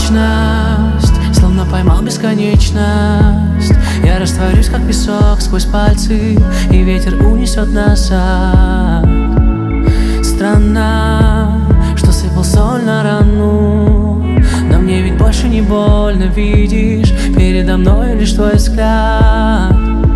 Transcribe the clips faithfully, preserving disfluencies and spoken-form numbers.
вечность, словно поймал бесконечность. Я растворюсь, как песок, сквозь пальцы, и ветер унесет назад. Странно, что сыпал соль на рану, но мне ведь больше не больно, видишь, передо мной лишь твой взгляд.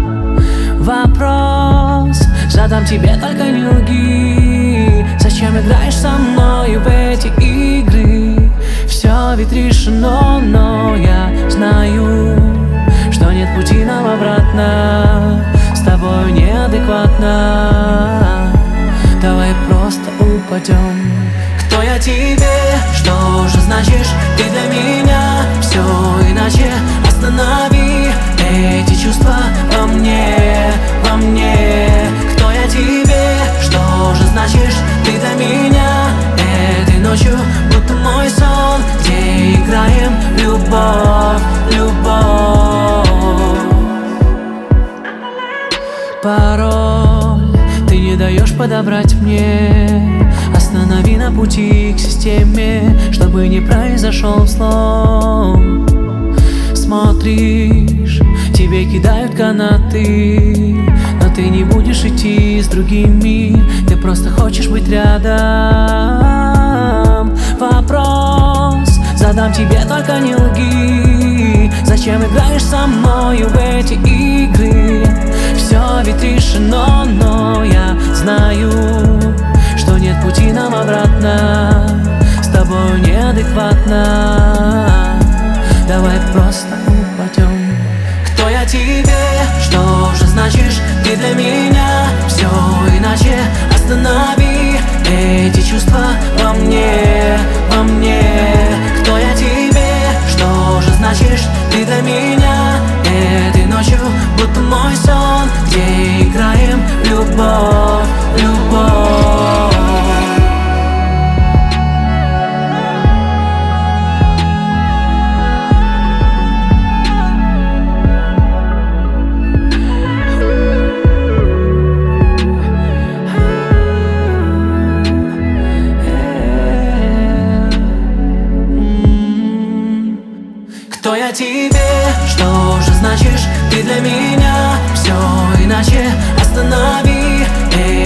Вопрос задам тебе, только не лги. Зачем играешь со мной в эти игры? Все ведь решено, но я знаю, что нет пути нам обратно. С тобой неадекватно. Давай просто упадем. Кто я тебе? Что же значишь ты для меня? Все иначе. Останови эти чувства во мне, во мне. Кто я тебе? Что же значишь ты для меня? Этой ночью будто мой сон, где играем любовь, любовь. Пароль ты не даешь подобрать мне. Останови на пути к системе, чтобы не произошел взлом. Смотришь, тебе кидают канаты, но ты не будешь идти с другими. Ты просто хочешь быть рядом. Вопрос задам тебе, только не лги. Зачем играешь со мною в эти игры? Все ведь решено, но я знаю, что нет пути нам обратно. С тобой неадекватно. Давай просто упадем. Кто я тебе? Что же значишь ты для меня? Все иначе. Останови эти чувства во мне, во мне. Кто я тебе? Что же значишь ты для меня? Этой ночью будто мой сон, где играем любовь, любовь. Кто я тебе? Что же значишь ты для меня? Все иначе. Останови